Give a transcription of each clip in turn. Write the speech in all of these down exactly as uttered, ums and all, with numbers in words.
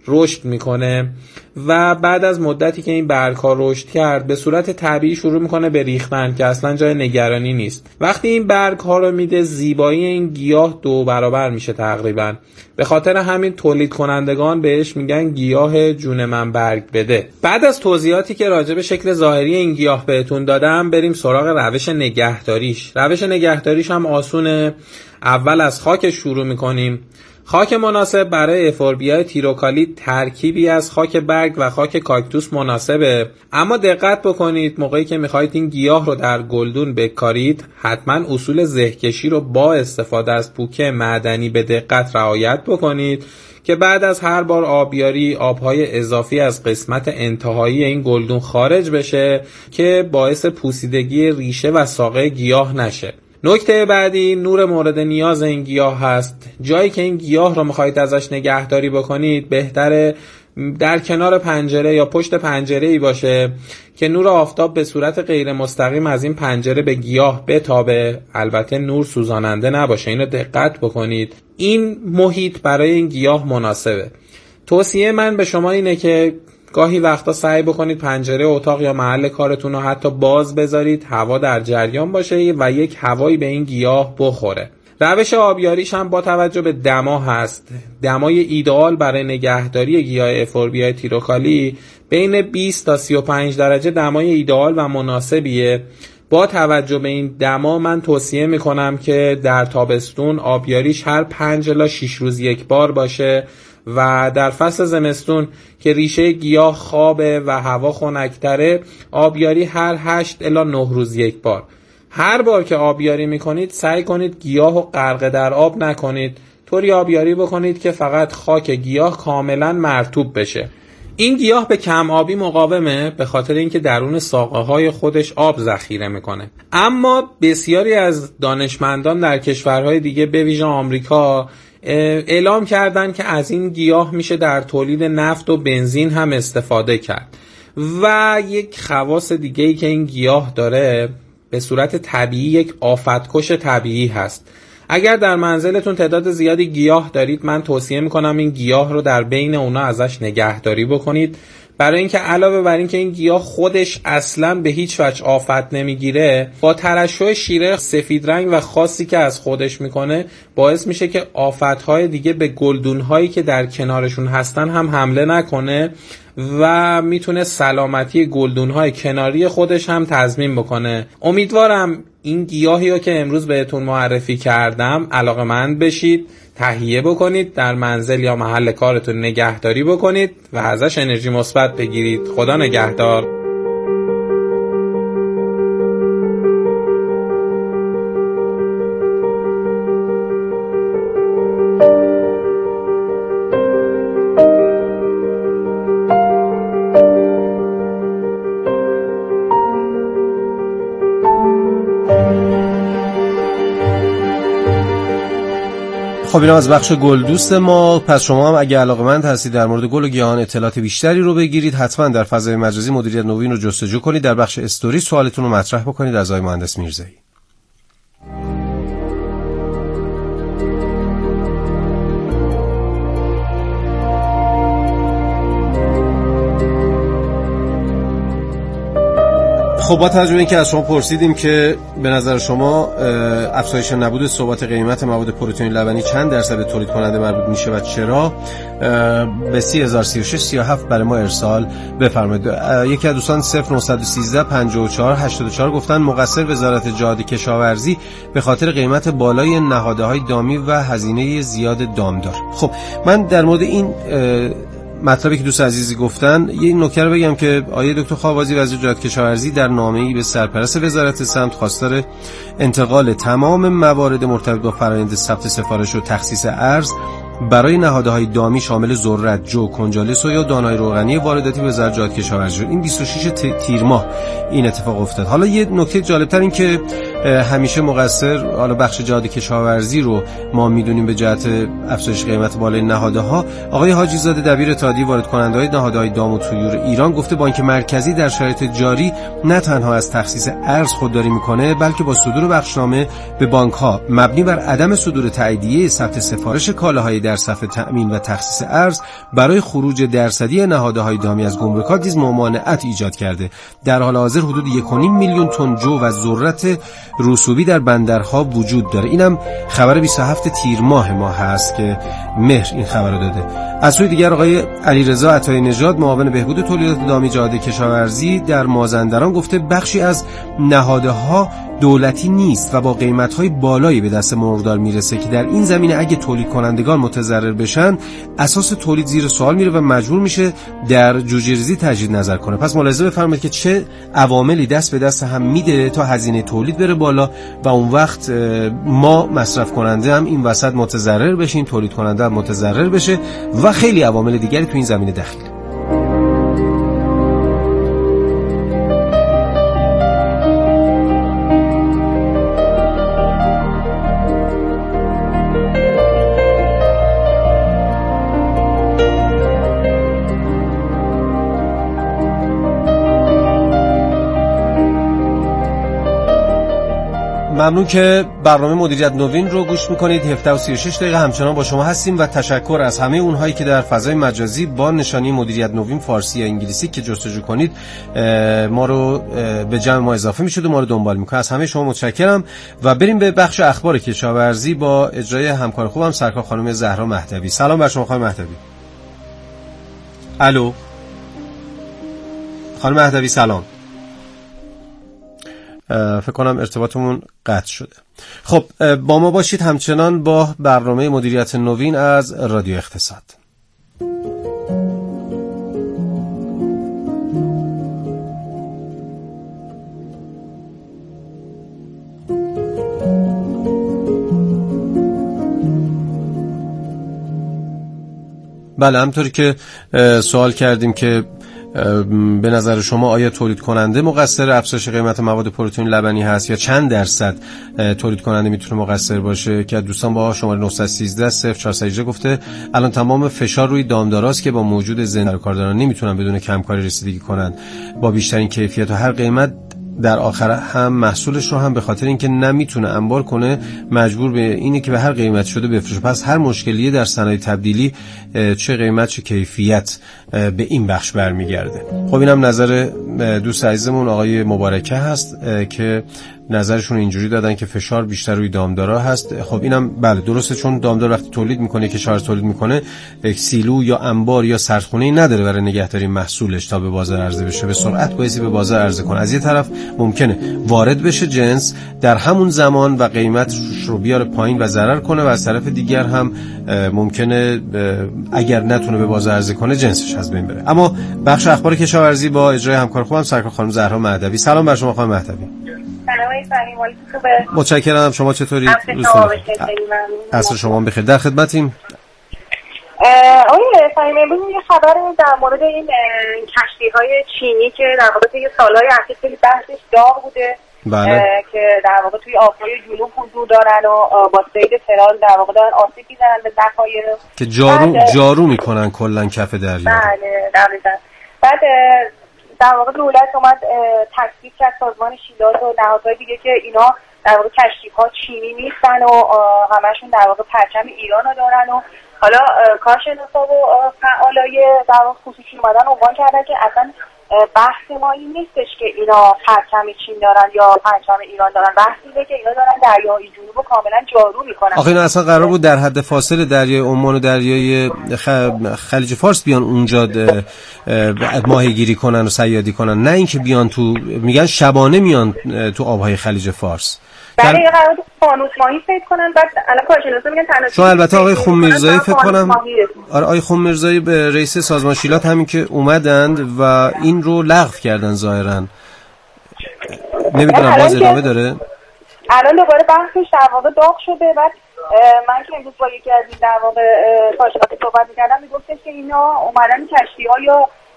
رشد میکنه و بعد از مدتی که این برگ‌ها رشد کرد به صورت طبیعی شروع میکنه به ریختن که اصلا جای نگرانی نیست. وقتی این برگ‌ها رو میده زیبایی این گیاه دو برابر میشه تقریبا. به خاطر همین تولید کنندگان بهش میگن گیاه جون من برگ بده. بعد از توضیحاتی که راجع به شکل ظاهری این گیاه بهتون دادم بریم سراغ روش نگهداریش. روش نگهداریش هم آسونه. اول از خاک شروع میکنیم. خاک مناسب برای افوربیای تیروکالیت ترکیبی از خاک برگ و خاک کاکتوس مناسبه، اما دقت بکنید موقعی که میخواید این گیاه رو در گلدون بکارید حتما اصول زهکشی رو با استفاده از پوکه معدنی به دقت رعایت بکنید که بعد از هر بار آبیاری آبهای اضافی از قسمت انتهایی این گلدون خارج بشه که باعث پوسیدگی ریشه و ساقه گیاه نشه. نکته بعدی نور مورد نیاز این گیاه هست. جایی که این گیاه رو میخواید ازش نگهداری بکنید بهتره در کنار پنجره یا پشت پنجره‌ای باشه که نور آفتاب به صورت غیر مستقیم از این پنجره به گیاه بتابه. البته نور سوزاننده نباشه، اینو دقت بکنید. این محیط برای این گیاه مناسبه. توصیه من به شما اینه که گاهی وقتا سعی بکنید پنجره اتاق یا محل کارتون رو حتی باز بذارید، هوا در جریان باشه و یک هوایی به این گیاه بخوره. روش آبیاریش هم با توجه به دما هست. دمای ایدئال برای نگهداری گیاه افوربیای تیروکالی بین بیست تا سی و پنج درجه دمای ایدئال و مناسبیه. با توجه به این دما من توصیه میکنم که در تابستون آبیاریش هر پنج الی شش روز یک بار باشه و در فصل زمستون که ریشه گیاه خوابه و هوا خنک‌تره آبیاری هر هشت الی نه روز یک بار. هر بار که آبیاری میکنید سعی کنید گیاه رو غرق در آب نکنید، طوری آبیاری بکنید که فقط خاک گیاه کاملا مرطوب بشه. این گیاه به کم آبی مقاومه به خاطر اینکه درون ساقه های خودش آب ذخیره میکنه، اما بسیاری از دانشمندان در کشورهای دیگه به ویژه آمریکا اعلام کردن که از این گیاه میشه در تولید نفت و بنزین هم استفاده کرد. و یک خواص دیگه‌ای که این گیاه داره به صورت طبیعی یک آفتکش طبیعی هست. اگر در منزلتون تعداد زیادی گیاه دارید من توصیه میکنم این گیاه رو در بین اونا ازش نگهداری بکنید، برای اینکه علاوه بر اینکه این گیاه خودش اصلا به هیچ وجه آفت نمیگیره، با ترشح شیره سفید رنگ و خاصی که از خودش میکنه باعث میشه که آفتهای دیگه به گلدونهایی که در کنارشون هستن هم حمله نکنه و میتونه سلامتی گلدونهای کناری خودش هم تضمین بکنه. امیدوارم این گیاهی رو که امروز بهتون معرفی کردم علاقه‌مند بشید، تهیه بکنید، در منزل یا محل کارتون نگهداری بکنید و ازش انرژی مثبت بگیرید. خدا نگهدار. خب اینم از بخش گل دوست ما. پس شما هم اگه علاقه‌مند هستید در مورد گل و گیاهان اطلاعات بیشتری رو بگیرید حتما در فضای مجازی مدیریت نوین رو جستجو کنید، در بخش استوری سوالتون رو مطرح بکنید از آقای مهندس میرزایی. خب با توجه به اینکه از شما پرسیدیم که به نظر شما افزایش نبود ثبات قیمت مواد پروتئین لبنی چند درصد به تولید کننده مربوط میشه و چرا، به سی هزار سی و شش سی و هفت برای ما ارسال بفرمایید. یکی از دوستان صفر نه یک سه پنجاه و چهار هشتاد و چهار گفتن مقصر وزارت جهاد کشاورزی به خاطر قیمت بالای نهادهای دامی و هزینه زیاد دامدار. خب من در مورد این مطلبی که دوست عزیزی گفتن یه نکته رو بگم که آقای دکتر خاوازی وزیر جهاد کشاورزی در نامه‌ای به سرپرست وزارت سمت خواستار انتقال تمام موارد مرتبط با فرآیند ثبت سفارش و تخصیص ارز برای نهادهای دامی شامل ذرت، جو، کنجاله، سویا و دانه‌های روغنی وارداتی به وزارت جهاد کشاورزی شد. این بیست و شش تیر ماه این اتفاق افتاد. حالا یه نکته جالب‌تر این که همیشه مقصر حالا بخش جهاد کشاورزی رو ما میدونیم به جهت افزایش قیمت بالای نهادها. آقای حاجی زاده دبیر اتحادیه وارد کننده‌های نهادهای دام و طیور ایران گفته بانک مرکزی در شرایط جاری نه تنها از تخصیص ارز خودداری میکنه بلکه با صدور بخشنامه به بانک‌ها مبنی بر عدم صدور تاییدیه ثبت سفارش کالاهای در صف تأمین و تخصیص ارز برای خروج درصدی نهادهای دامی از گمرکات نیز ممانعت ایجاد کرده. در حال حاضر حدود یک و نیم میلیون تن جو و ذرت رسوبی در بندرها وجود داره. اینم خبر بیست و هفتم تیر ماه ما هست که مهر این خبر رو داده. از سوی دیگر آقای علیرضا عطایی نژاد معاون بهبود تولیدات دامی جهاد کشاورزی در مازندران گفته بخشی از نهادها دولتی نیست و با قیمت‌های بالایی به دست مرغدار میرسه که در این زمینه اگه تولید کنندگان متضرر بشن اساس تولید زیر سوال میره و مجبور میشه در جوجه‌ریزی تجدید نظر کنه. پس ملاحظه بفرمایید که چه عواملی دست به دست هم میده تا هزینه تولید بره بالا و اون وقت ما مصرف کننده هم این وسط متضرر بشیم، تولید کننده هم متضرر بشه و خیلی عوامل دیگری تو این زمینه دخیله. ممنون که برنامه مدیریت نوین رو گوش میکنید. هفده و سی و شش دقیقه همچنان با شما هستیم و تشکر از همه اونهایی که در فضای مجازی با نشانی مدیریت نوین فارسی یا انگلیسی که جستجو کنید ما رو به جمع ما اضافه میشد و ما رو دنبال میکنه. از همه شما متشکرم و بریم به بخش اخبار کشاورزی با اجرای همکار خوبم سرکار خانم زهرا مهدوی. سلام بر شما خانم مهدوی. الو خانم مهدوی سلام. فکر کنم ارتباطمون قطع شده. خب با ما باشید همچنان با برنامه مدیریت نوین از رادیو اقتصاد. بله همطوری که سوال کردیم که به نظر شما آیا تولید کننده مقصر افزایش قیمت مواد پروتئین لبنی هست یا چند درصد تولید کننده میتونه مقصر باشه؟ که دوستان با شماره نه یک سه صفر چهار یک گفته الان تمام فشار روی دامداراست که با موجود زنده کارگران نمیتونن بدون کمکاری رسیدگی کنن با بیشترین کیفیت و هر قیمت در آخر هم محصولش رو هم به خاطر اینکه نمیتونه انبار کنه مجبور به اینه که به هر قیمت شده بفروشه. پس هر مشکلی در صنایع تبدیلی چه قیمت چه کیفیت به این بخش برمیگرده. خب اینم نظر دوست عزیزمون آقای مبارکه هست که نظرشون اینجوری دادن که فشار بیشتر روی دامدارا هست. خب اینم بله درسته، چون دامدار وقتی تولید میکنه که شارژ تولید میکنه سیلو یا انبار یا سردخونه‌ای نداره برای نگهداری محصولش تا به بازار عرضه بشه، به سرعت بایستی به بازار عرضه کنه. از یه طرف ممکنه وارد بشه جنس در همون زمان و قیمت رو بیاره پایین و ضرر کنه و از طرف دیگر هم ممکنه اگر نتونه به بازار عرضه کنه جنسش از بین بره. اما بخش اخبار کشاورزی با اجرای همکار خوبم سرکار خانم زهرا مهدوی. سلام بر شما خانم مهدوی. سلام علیکم. ولی خوبه. متشکرم. شما چطورید؟ عصر شما بخیر. در خدمتیم. آقای فهیمی امروز یه خبر در مورد این کشتی‌های چینی که در واقع توی سال‌های اخیر خیلی بحثش داغ بوده. بله. که در واقع توی آب‌های جنوب حضور دارن و با سید ترال در واقع دارن آسیب می‌زنن به ذخایر که جارو بعد جارو می‌کنن کلاً کف دریا. بله دقیقاً. بعد در واقع دولت اومد تصویب کرد سازمان شیلاز و نهادهای دیگه که اینا در واقع کشتی‌ها چینی نیستن و همشون در واقع پرچم ایران رو دارن و حالا کارشناسا و فعالای در واقع خصوصی اومدن عنوان کردن که اصلا بحث ما این نیستش که اینا پرچم چین دارن یا پرچم ایران دارن، بحث اینه که اینا دارن دریای جنوب رو کاملا جارو میکنن. آخه اینا اصلا قرار بود در حد فاصل دریای عمان و دریای خلیج فارس بیان اونجا ماهیگیری کنن و صیادی کنن، نه اینکه بیان تو، میگن شبانه میان تو آبهای خلیج فارس. برای یه قرار فانوس ماهی فکر کنن. بعد الان کارشناسا میگن تنها چون البته آقای خون میرزایی فکر کنم آره آقای خون میرزایی به رئیس سازمان شیلات همین که اومدند و این رو لغو کردن ظاهرا. نمیدونم باز ادامه داره. الان دوباره بحثش در واقع داغ شده. بعد من که امروز با یکی از این در واقع کارشناسا صحبت می‌کردم میگفتش که اینا اومدن کشتی‌ها یا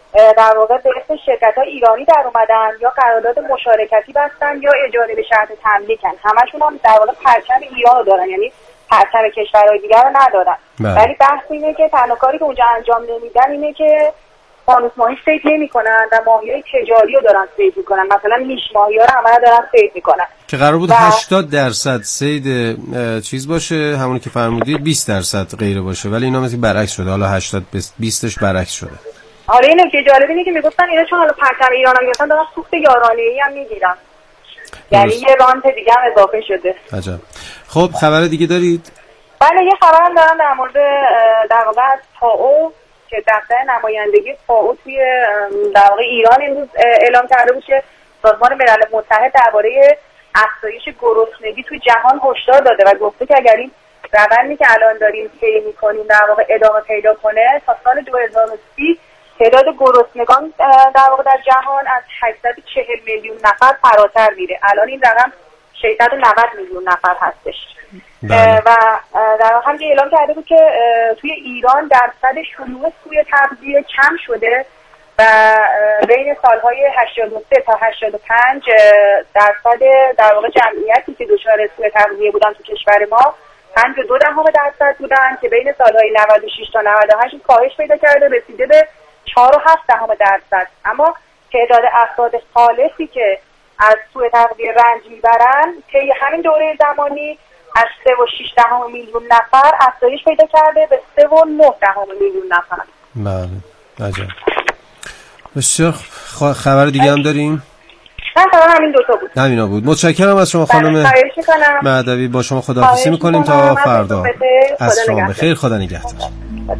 در واقع به اسم شرکت‌های ایرانی در اومدن یا قرارداد مشارکتی بستن یا اجاره به شرط تملیکن. همشون هم در واقع پرچم ایران رو دارن، یعنی پرچم کشورهای دیگر رو ندارن. ولی بحث اینه که تنها کاری که اونجا انجام نمیدن اینه که فانوس ماهی صید نمی‌کنن و ماهی‌های تجاری رو دارن صید می‌کنن. مثلا میش ماهی‌ها رو همه دارن صید می‌کنن که قرار بود و... هشتاد درصد صید چیز باشه، همونی که فرمودید بیست درصد غیر باشه، ولی اینا مثلا برعکس شده. حالا هشتاد بیستش برعکس شده. حالا اینو که جالب اینه که میگفتن اینا چون حالا پرچم ایران هم گرفتن دارن سوخت یارانه‌ای هم میگیرن، یعنی یه رانت دیگه هم اضافه شده. عجب. خب خبر دیگه دارید؟ بله یه خبرم دارم در مورد در واقع از فائو که دفتر نمایندگی فائو توی در واقع ایران امروز اعلام کرده بود که سازمان ملل متحد درباره افزایش گرسنگی توی جهان هشدار داده و گفته که اگر این روندی که الان داریم طی می‌کنیم در واقع ادامه پیدا کنه تا سال دو هزار و سی تعداد گرسنگان در واقع در جهان از هشتصد و چهل میلیون نفر فراتر میره. الان این رقم ششصد و نود میلیون نفر هستش. بله. و در واقع هم اعلام کرده بود که توی ایران درصد شیوع سوء تغذیه کم شده و بین سالهای هشتاد و سه تا هشتاد و پنج درصد در واقع جمعیتی که دچار سوء تغذیه بودن تو کشور ما پنج و دو دهم درصد بودن که بین سالهای نود و شش تا نود و هشت کاهش پیدا کرده رسیده به چهار و هفت دهم درصد. اما تعداد افراد خالصی که از سوء تغذیه رنج میبرن طی همین دوره زمانی از سه و شش دهم میلیون نفر افزایش پیدا کرده به سه و نه دهم میلیون نفر. بله عجب. بسیار خبر دیگه هم داریم؟ من خبر همین دوتا بود. همینا بود. متشکرم از شما خانم مهدوی. با شما خداحافظی میکنیم تا فردا. از شما بخیر. خدا نگهدار.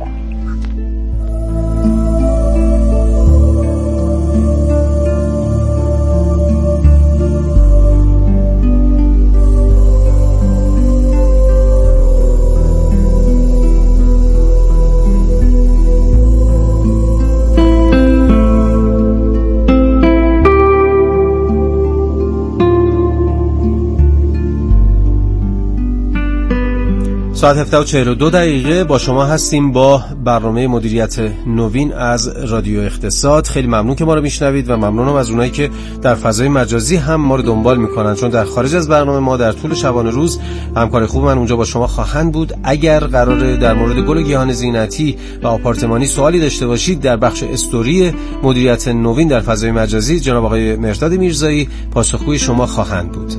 ساعت هفده و چهل و دو دقیقه با شما هستیم با برنامه مدیریت نوین از رادیو اقتصاد. خیلی ممنون که ما رو میشنوید و ممنونم از اونایی که در فضای مجازی هم ما رو دنبال میکنن، چون در خارج از برنامه ما در طول شبانه روز همکار خوب من اونجا با شما خواهند بود. اگر قراره در مورد گل و گیاهان زینتی و آپارتمانی سوالی داشته باشید در بخش استوری مدیریت نوین در فضای مجازی جناب آقای مهرداد میرزایی پاسخگوی شما خواهند بود.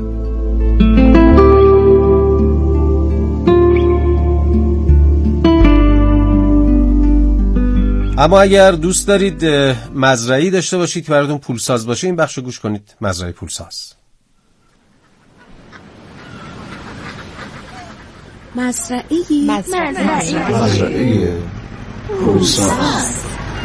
اما اگر دوست دارید مزرعی داشته باشید که براتون پولساز باشه این بخش رو گوش کنید. مزرعه پولساز. مزرعه مزرعه پولساز.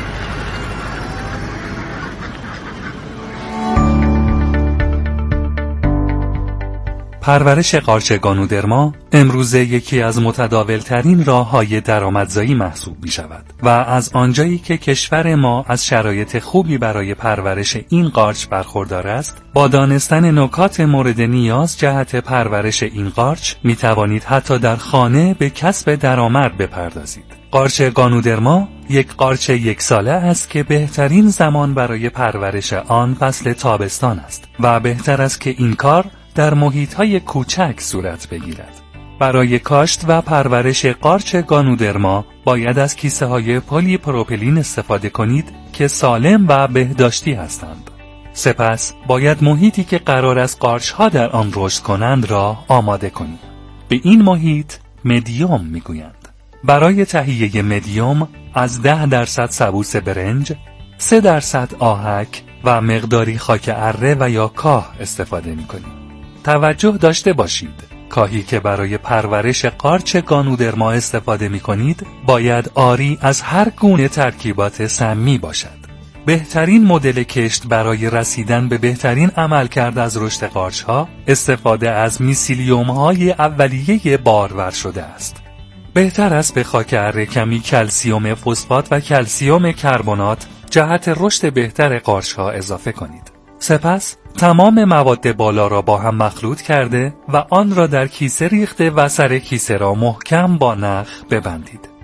پرورش قارچ گانودرما امروزه یکی از متداولترین راه‌های درآمدزایی محسوب می‌شود و از آنجایی که کشور ما از شرایط خوبی برای پرورش این قارچ برخوردار است، با دانستن نکات مورد نیاز جهت پرورش این قارچ می‌توانید حتی در خانه به کسب درآمد بپردازید. قارچ گانودرما یک قارچ یک ساله است که بهترین زمان برای پرورش آن فصل تابستان است و بهتر است که این کار در محیط‌های کوچک صورت بگیرد. برای کاشت و پرورش قارچ گانودرما باید از کیسه‌های پلی پروپلین استفاده کنید که سالم و بهداشتی هستند. سپس باید محیطی که قرار است قارچ‌ها در آن رشد کنند را آماده کنید. به این محیط مدیوم می‌گویند. برای تهیه مدیوم از ده درصد سبوس برنج، سه درصد آهک و مقداری خاک اره و یا کاه استفاده می‌کنید. توجه داشته باشید کاهی که برای پرورش قارچ گانودرما استفاده می کنید باید عاری از هر گونه ترکیبات سمی باشد. بهترین مدل کشت برای رسیدن به بهترین عملکرد از رشد قارچ ها استفاده از میسیلیوم های اولیه بارور شده است. بهتر است به خاک اره کمی کلسیوم فسفات و کلسیوم کربنات جهت رشد بهتر قارچ ها اضافه کنید. سپس تمام مواد بالا را با هم مخلوط کرده و آن را در کیسه ریخته و سر کیسه را محکم با نخ ببندید.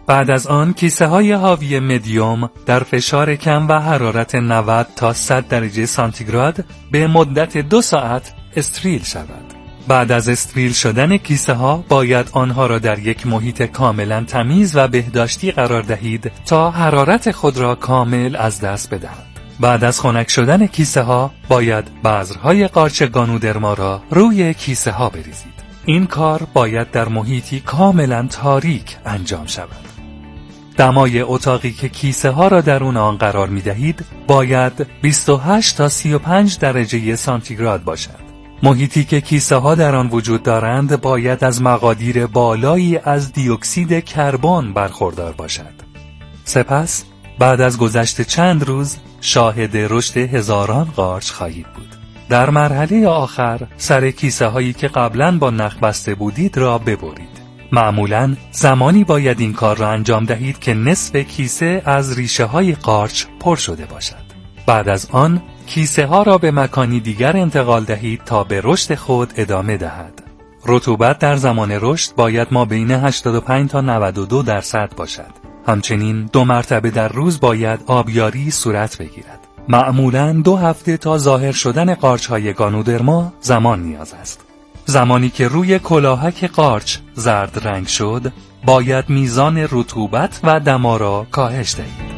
بعد از آن کیسه های حاوی مدیوم در فشار کم و حرارت نود تا صد درجه سانتیگراد به مدت دو ساعت استریل شود. بعد از استریل شدن کیسه ها باید آنها را در یک محیط کاملا تمیز و بهداشتی قرار دهید تا حرارت خود را کامل از دست بدهند. بعد از خنک شدن کیسه ها باید بذرهای قارچ گانودرما را روی کیسه ها بریزید. این کار باید در محیطی کاملا تاریک انجام شود. دمای اتاقی که کیسه ها را درون آن قرار می دهید باید بیست و هشت تا سی و پنج درجه سانتیگراد باشد. محیطی که کیسه ها در آن وجود دارند باید از مقادیر بالایی از دی اکسید کربن برخوردار باشد. سپس بعد از گذشت چند روز شاهد رشد هزاران قارچ خواهید بود. در مرحله آخر سر کیسه هایی که قبلاً با نخ بسته بودید را ببرید. معمولاً زمانی باید این کار را انجام دهید که نصف کیسه از ریشه های قارچ پر شده باشد. بعد از آن کیسه ها را به مکانی دیگر انتقال دهید تا به رشد خود ادامه دهد. رطوبت در زمان رشد باید ما بین هشتاد و پنج تا نود و دو درصد باشد. همچنین دو مرتبه در روز باید آبیاری صورت بگیرد. معمولاً دو هفته تا ظاهر شدن قارچ های گانودرما زمان نیاز است. زمانی که روی کلاهک قارچ زرد رنگ شد باید میزان رطوبت و دما را کاهش دهید.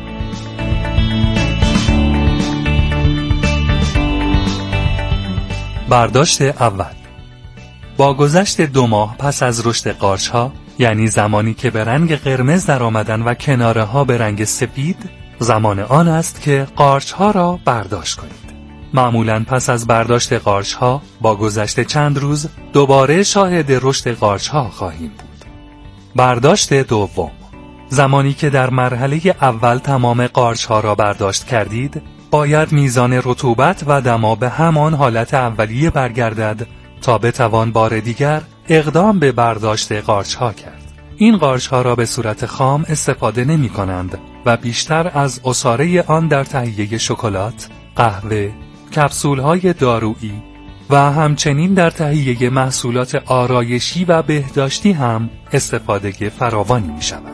برداشت اول. با گذشت دو ماه پس از رشد قارچ ها، یعنی زمانی که به رنگ قرمز در آمدن و کناره ها به رنگ سپید، زمان آن است که قارچ ها را برداشت کنید. معمولاً پس از برداشت قارچ ها با گذشت چند روز دوباره شاهد رشد قارچ ها خواهیم بود. برداشت دوم. زمانی که در مرحله اول تمام قارچ ها را برداشت کردید، باید میزان رطوبت و دما به همان حالت اولیه برگردد تا بتوان بار دیگر اقدام به برداشت قارچ ها کرد. این قارچ ها را به صورت خام استفاده نمی کنند و بیشتر از عصاره آن در تهیه شکلات، قهوه، کپسول های دارویی و همچنین در تهیه محصولات آرایشی و بهداشتی هم استفاده فراوانی می شود.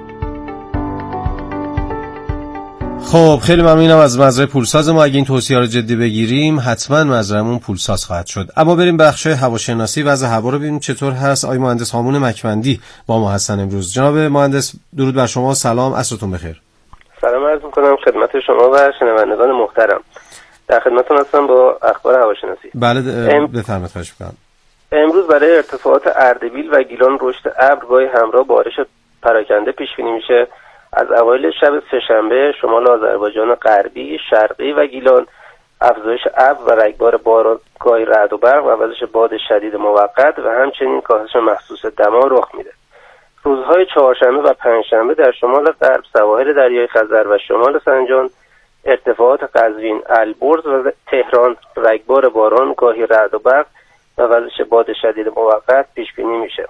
خب خیلی ممنونم از مزرعه پولساز ما. اگه این توصیه رو جدی بگیریم حتما مزرعه‌مون پولساز خواهد شد. اما بریم بخش هواشناسی. وضع هوا رو ببینیم چطور هست. آقای مهندس هامون مکمندی با ما هستن امروز. جناب مهندس درود بر شما، سلام، عصرتون بخیر. سلام عرض می‌کنم خدمت شما و شنوندگان محترم. در خدمتتون هستم با اخبار هواشناسی. بله ام... بفرمایید، خواهش می‌کنم. امروز برای ارتفاعات اردبیل و گیلان رشد ابر گاهی همراه بارش پراکنده پیش بینی میشه. از اوایل شب سه‌شنبه شمال آذربایجان غربی، شرقی و گیلان افزایش ابر و رگبار باران، گاهی رعد و برق و وزش باد شدید موقت و همچنین کاهش محسوس دما رخ میده. روزهای چهارشنبه و پنجشنبه در شمال غرب، سواحل دریای خزر و شمال سنجان، ارتفاعات قزوین، البرز و تهران رگبار باران، گاهی رعد و برق و وزش باد شدید موقت پیش بینی میشه.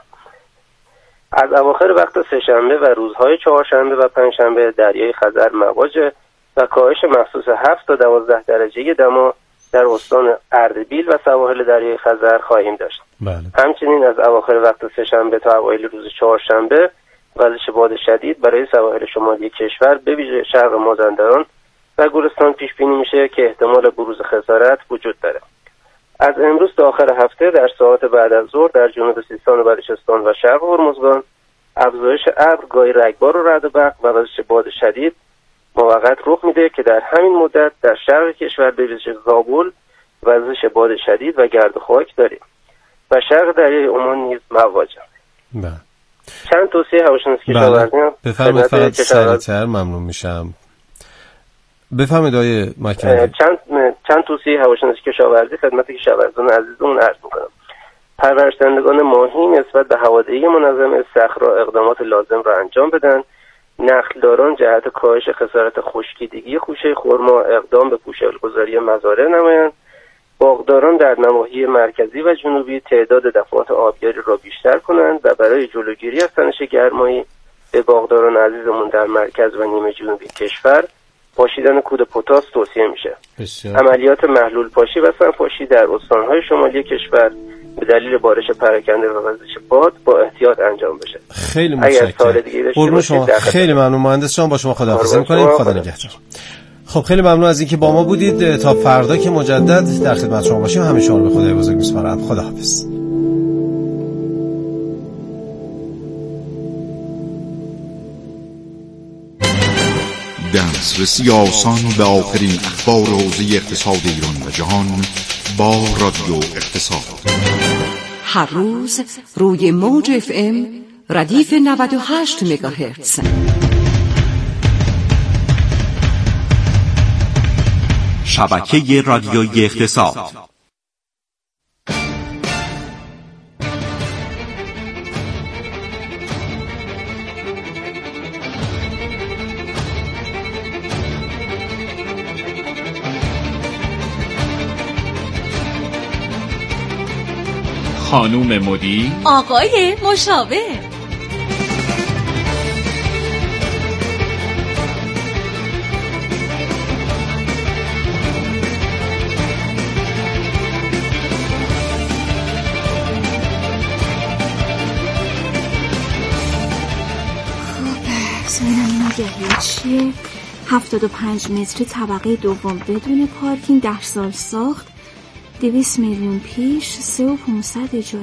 از اواخر وقت سه‌شنبه و روزهای چهارشنبه و پنجشنبه دریای خزر مواجه و کاهش محسوس هفت تا دوازده درجه دما در استان اردبیل و سواحل دریای خزر خواهیم داشت. بله. همچنین از اواخر وقت سه‌شنبه تا اوایل روز چهارشنبه وزش باد شدید برای سواحل شمالی کشور به ویژه شرق مازندران و گورستان پیش بینی میشه که احتمال بروز خسارت وجود داره. از امروز تا آخر هفته در ساعات بعد از ظهر در جنوب سیستان و بلوچستان و شرق هرمزگان افزایش ابر، گاهی رگبار و رعد و برق و وزش باد شدید موقت رخ میده که در همین مدت در شرق کشور به ویژه زابل وزش باد شدید و گرد و خاک داریم و شرق دریای عمان نیز مواجه. بله. چند توصیه هواشناسی کشاورزی هم بفرمایید، فقط سریع‌تر ممنون میشم. بفرمایید آقای مکمندی. چند چند توصیه هواشناسی کشاورزی خدمت کشاورزان عزیزمون عرض می‌کنم. پرورش‌دهندگان ماهی نسبت به هوادهی منظم صخره اقدامات لازم را انجام بدن. نخلداران جهت کاهش خسارت خشکیدگی خوشه خرما اقدام به پوشال‌گذاری مزارع نمایند. باغداران در نواحی مرکزی و جنوبی تعداد دفعات آبیاری را بیشتر کنند و برای جلوگیری از تنش گرمایی به باغداران عزیزمون در مرکز و نیمه جنوبی کشور پاشیدن کود پتاس توصیه میشه. بسیار. عملیات محلول پاشی و سنپاشی در استانهای شمالی کشور به دلیل بارش پراکنده و وزش باد با احتیاط انجام بشه. خیلی متشکرم. قربون شما. خیلی ممنون مهندس جان، با شما خداحافظی می‌کنیم. خدا نگهدار. خب خیلی ممنون از اینکه با ما بودید. تا فردا که مجدد در خدمت شما باشیم، همه شما رو به خدای بزرگ می‌سپارم. خداحافظ. دسترسی آسان به آخرین اخبار حوزه اقتصاد ایران و جهان با رادیو اقتصاد. هر روز روی موج اف ام ردیف نود و هشت مگاهرتز. شبکه رادیویی اقتصاد. خانوم مدیر، آقای مشاور. نگهی چیه؟ هفتاد و پنج متری طبقه دوم بدون پارکینگ، ده سال ساخت، دویست میلیون پیش، سه و پونصد اجاره.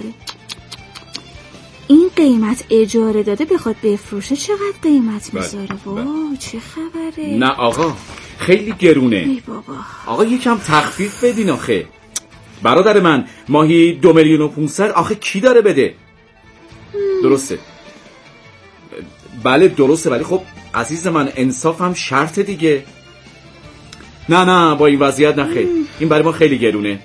این قیمت اجاره داده بخواد بفروشه چقدر قیمت میذاره؟ واو چه خبره؟ نه آقا خیلی گرونه. ای بابا آقا یکم تخفیف بدین آخه. برادر من ماهی دو میلیون و پونصد آخه کی داره بده؟ هم. درسته بله درسته، ولی خب عزیز من انصاف هم شرط دیگه. نه نه با این وضعیت نخیر، این برای ما خیلی گرونه.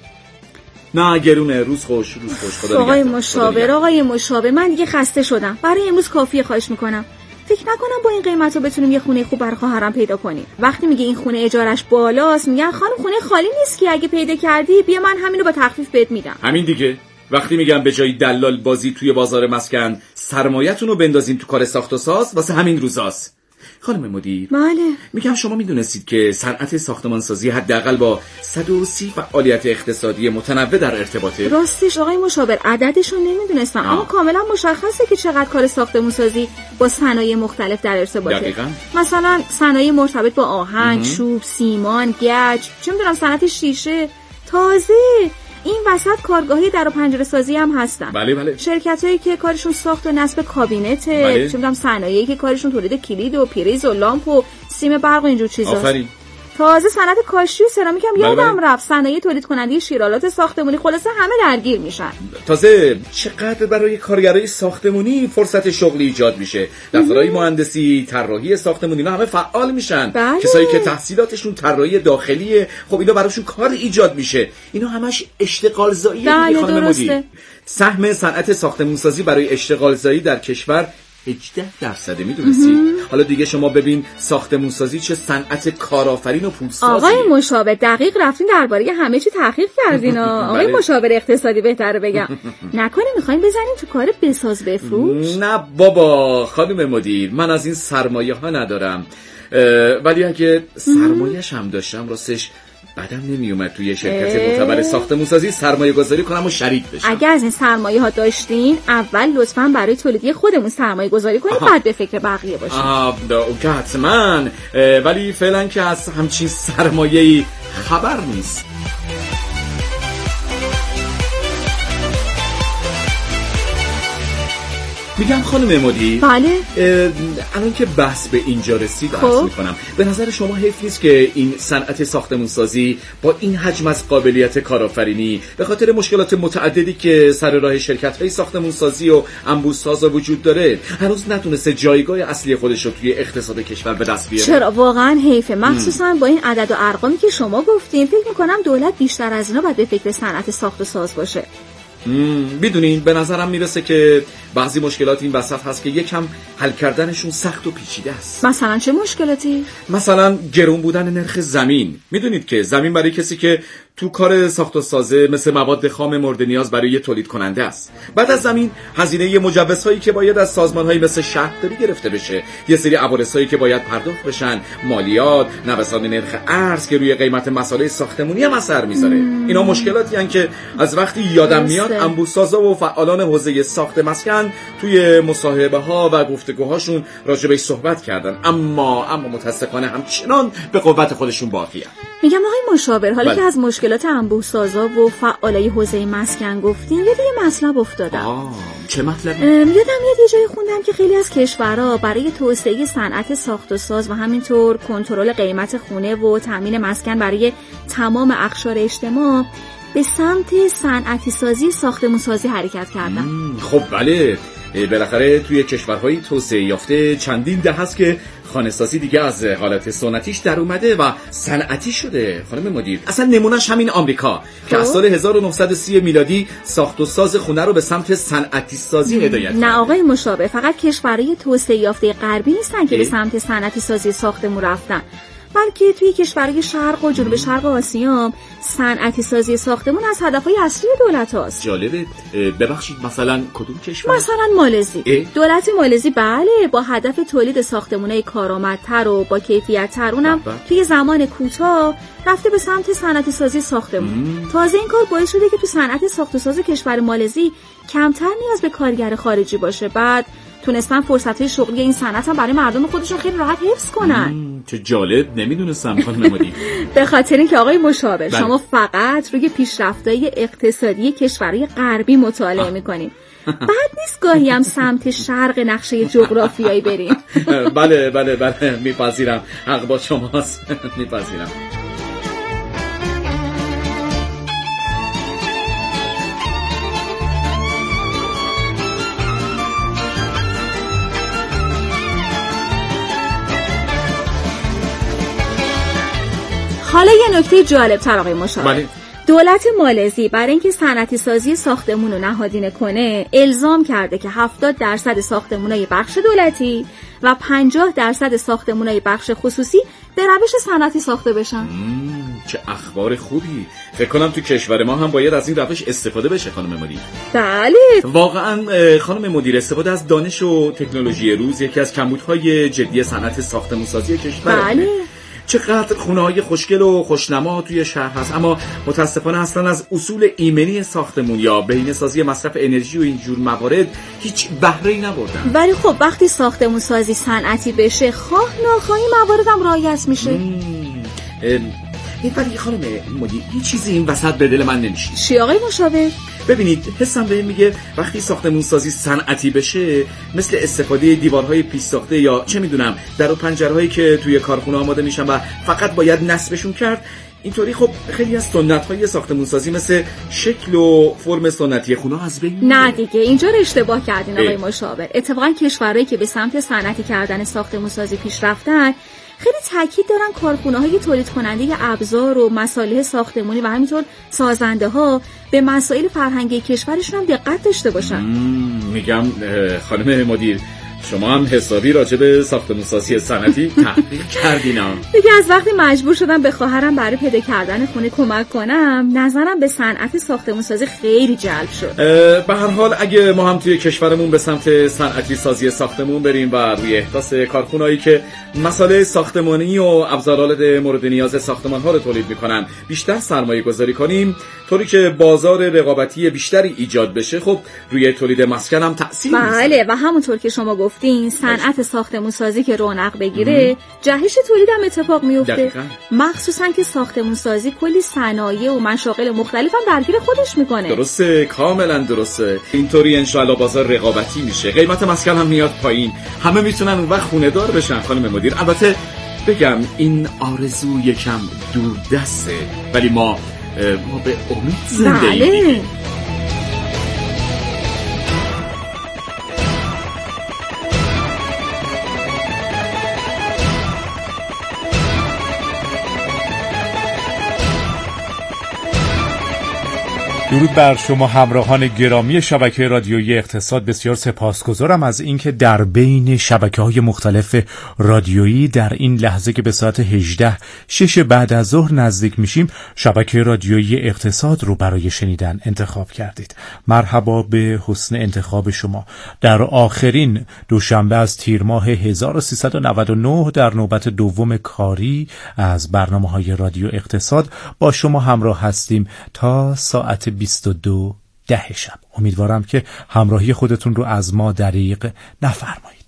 نه گرونه. روز خوش روز خوش. خدا نگهدار. آقای مشاور آقای مشاور من دیگه خسته شدم. برای امروز کافیه، خواهش میکنم. فکر نکنم با این قیمت رو بتونیم یه خونه خوب برای خواهرم پیدا کنیم. وقتی میگه این خونه اجارش بالاست میگن خانم خونه خالی نیست که اگه پیدا کردی بیا من همینو با تخفیف بهت میدم. همین دیگه. وقتی میگم به جای دلال بازی توی بازار مسکن سرمایه‌تون رو بندازین تو کار ساخت و ساز، واسه همین روزاست. خانم مدیر، بله میگم شما میدونستید که صنعت ساختمانسازی حداقل با صد و سی فعالیت اقتصادی متنوع در ارتباطه؟ راستش آقای مشاور عددشو نمیدونستم، اما کاملا مشخصه که چقدر کار ساختمانسازی با صنایع مختلف در ارتباطه. دقیقاً. مثلا صنایع مرتبط با آهن، چوب، سیمان، گچ، چه میدونم صنعت شیشه. تازه این وسط کارگاهی در و پنجره سازی هم هستن. بله بله. شرکتایی که کارشون ساخت و نصب کابینته، بله. چه میدونم صنایعی که کارشون تولید کلید و پریز و لامپ و سیم برق و اینجور چیزاست. آفرین. تازه صنعت کاشی و سرامیک هم بله یادم بله. رفت، صنایع تولید کننده شیرالات ساختمانی، خلاصه همه درگیر میشن. تازه چقدر برای کارگرای ساختمانی فرصت شغلی ایجاد میشه. دفترهای مهندسی، طراحی ساختمانی اینا همه فعال میشن. بله. کسایی که تحصیلاتشون طراحی داخلیه، خب اینا براشون کار ایجاد میشه. اینا همش اشتغال زایی بله دیگه خانم درسته. مدیر. سهم صنعت ساختمانسازی برای اشتغال زایی در کشور هجده درصد. میدونستی؟ حالا دیگه شما ببین ساختمانسازی چه صنعت کارآفرین و پولسازی. آقای مشاور دقیق رفتین درباره همه چی تحقیق کردین. آقای مشاور اقتصادی بهتره بگم. نکنه میخواین بزنین تو کار بساز بفروش؟ نه بابا خانم مدیر، من از این سرمایه ها ندارم، ولی اگه سرمایه‌اش هم داشتم راستش بعدم نمی اومد توی شرکت معتبر ساختمانسازی سرمایه گذاری کنم و شریک بشم. اگه از این سرمایه ها داشتین اول لطفاً برای تولیدی خودمون سرمایه گذاری کنید، بعد به فکر بقیه باشید. آه اون که حتما، ولی فعلا که از همچین سرمایه‌ای خبر نیست. میگم خانم مدیر، بله الان که بحث به اینجا رسید عرض میکنم به نظر شما حیف نیست که این صنعت ساختمانسازی با این حجم از قابلیت کارآفرینی به خاطر مشکلات متعددی که سر راه شرکت‌های ساختمانسازی و انبوه‌سازا وجود داره هنوز نتونسته جایگاه اصلی خودش رو توی اقتصاد کشور به دست بیاره؟ چرا واقعا حیفه، مخصوصا با این عدد و ارقامی که شما گفتین. فکر میکنم دولت بیشتر از اینا باید به فکر صنعت ساخت و ساز باشه. میدونین به نظرم میرسه که بعضی مشکلات این وسط هست که یکم حل کردنشون سخت و پیچیده است. مثلا چه مشکلاتی؟ مثلا گرون بودن نرخ زمین. میدونید که زمین برای کسی که تو کار ساخت و سازه مثل مواد خام مورد نیاز برای تولید کننده است. بعد از زمین هزینه مجوزهایی که باید از سازمان‌های مثل شهرداری گرفته بشه، یه سری عوارض‌هایی که باید پرداخت بشن، مالیات، نوسان نرخ ارز که روی قیمت مسائل ساختمانی هم اثر میذاره. اینا مشکلاتی هستن که از وقتی یادم میاد انبوه‌سازا و فعالان حوزه ساخت مسکن توی مصاحبه‌ها و گفتگوهاشون راجع بهش صحبت کردن، اما اما متأسفانه همچنان به قوت خودشون باقیه. میگم آقای مشاور، حالا بله. که از مشکلات انبوه‌سازا و فعالای حوزه مسکن گفتین، یاد یه مطلب افتادم. آه، چه مطلبی؟ یادم میاد یه جای خوندم که خیلی از کشورها برای توسعه صنعت ساخت و ساز و همینطور کنترل قیمت خونه و تامین مسکن برای تمام اقشار اجتماع به سمت صنعتی سازی ساختمون سازی حرکت کردن. خب بله، بالاخره توی کشورهای توسعه یافته چندین دهه است که خانه سازی دیگه از حالت سنتیش در اومده و صنعتی شده. خانم مدیر، اصلا نمونهش همین آمریکا که از سال هزار و نهصد و سی میلادی ساخت و ساز خونه رو به سمت صنعتی سازی هدایت کرد. نه آقای مشابه، فقط کشورهای توسعه یافته غربی نیستن که به سمت صنعتی سازی ساختمون رفتن، بلکه توی کشورهای شرق و جنوب شرق آسیا صنعتی سازی ساختمون از هدفهای اصلی دولت هاست. جالبه. ببخشید مثلا کدوم کشور؟ مثلا مالزی. اه؟ دولت مالزی بله با هدف تولید ساختمان‌های کارآمدتر و با کیفیت‌تر، اونم توی زمان کوتاه رفته به سمت صنعتی سازی ساختمون. تازه این کار باعث شده که تو صنعت ساخت و ساز کشور مالزی کمتر نیاز به کارگر خارجی باشه. بعد تونستن فرصت‌های شغلی این صنعت هم برای مردم خودشون خیلی راحت حفظ کنن. چه جالب، نمیدونستم خانم مدیر. به خاطر اینکه آقای مشاور شما فقط روی پیشرفت‌های اقتصادی کشورهای غربی مطالعه می‌کنید. بعد نیست گاهی هم سمت شرق نقشه جغرافیایی بریم. بله بله بله میپذیرم، حق با شماست. میپذیرم. حالا یه نکته جالب تر آقای مشاور. بله. دولت مالزی برای اینکه صنعتی سازی ساختمون رو نهادینه کنه الزام کرده که هفتاد درصد ساختمونای بخش دولتی و پنجاه درصد ساختمونای بخش خصوصی به روش صنعتی ساخته بشن. چه اخبار خوبی. فکر کنم تو کشور ما هم باید از این روش استفاده بشه خانم مدیر. بله. واقعا خانم مدیر، استفاده از دانش و تکنولوژی روز یکی از کمبودهای جدی صنعت ساختمون سازی کشور. بله. چقدر خونه‌های خوشگل و خوشنما توی شهر هست، اما متاسفانه اصلا از اصول ایمنی ساختمون یا بهینه‌سازی مصرف انرژی و اینجور موارد هیچ بهره‌ای نبردن. ولی خب وقتی ساختمون سازی صنعتی بشه خواه ناخواهی موارد هم رعایت میشه. این ولی خانم مدیر یه چیزی این وسط به دل من نمیشه. چی آقای مشاور؟ ببینید حسم به میگه وقتی ساختمون سازی صنعتی بشه مثل استفاده دیوارهای پیش ساخته یا چه میدونم در و پنجرهایی که توی کارخونه آماده میشن و فقط باید نصبشون کرد، اینطوری خب خیلی از سنت‌های ساختمون سازی مثل شکل و فرم سنتی خونه از بین میره. نه دیگه اینجا رو اشتباه کردین آقای مشاور. اتفاقا کشورهایی که به سمت صنعتی کردن ساختمون سازی پیش رفتن خیلی تاکید دارن کارخونه‌های تولید کننده ابزار و مصالح ساختمانی و همینطور سازنده ها به مسائل فرهنگی کشورشون هم دقت داشته باشن. میگم خانم مدیر شما هم حسابی راجع به ساختمان‌سازی صنعتی تحقیق کردین. دیگه از وقتی مجبور شدم به خواهرم برای پیدا کردن خونه کمک کنم، نظرم به صنعت ساختمان‌سازی خیلی جلب شد. به هر حال اگه ما هم توی کشورمون به سمت صنعتی سازی ساختمون بریم و روی احداث کارخونه‌ای که مسائل ساختمانی و ابزارالات مورد نیاز ساختمان‌ها رو تولید می‌کنن بیشتر سرمایه گذاری کنیم، طوری که بازار رقابتی بیشتری ایجاد بشه، خب روی تولید مسکن هم تأثیر می‌ذاره. بله و همونطور که شما گفتین صنعت ساختمون سازی که رونق بگیره جهش تولید هم اتفاق میفته، مخصوصا که ساختمون سازی کلی صنایع و مشاغل مختلف هم درگیر خودش میکنه. درسته، کاملا درسته. اینطوری انشالله بازار رقابتی میشه، قیمت مسکن هم میاد پایین، همه میتونن اون وقت خونه دار بشن. خانم مدیر البته بگم این آرزو یکم دور دسته، ولی ما ما به امید زنده ایم. بله. درود بر شما همراهان گرامی شبکه رادیویی اقتصاد. بسیار سپاسگزارم از اینکه در بین شبکه‌های مختلف رادیویی در این لحظه که به ساعت هجده شش بعد از ظهر نزدیک میشیم شبکه رادیویی اقتصاد رو برای شنیدن انتخاب کردید. مرحبا به حسن انتخاب شما. در آخرین دوشنبه از تیر ماه هزار و سیصد و نود و نه در نوبت دوم کاری از برنامه‌های رادیو اقتصاد با شما همراه هستیم تا ساعت بیست و دو ده شب. امیدوارم که همراهی خودتون رو از ما دریغ نفرمایید.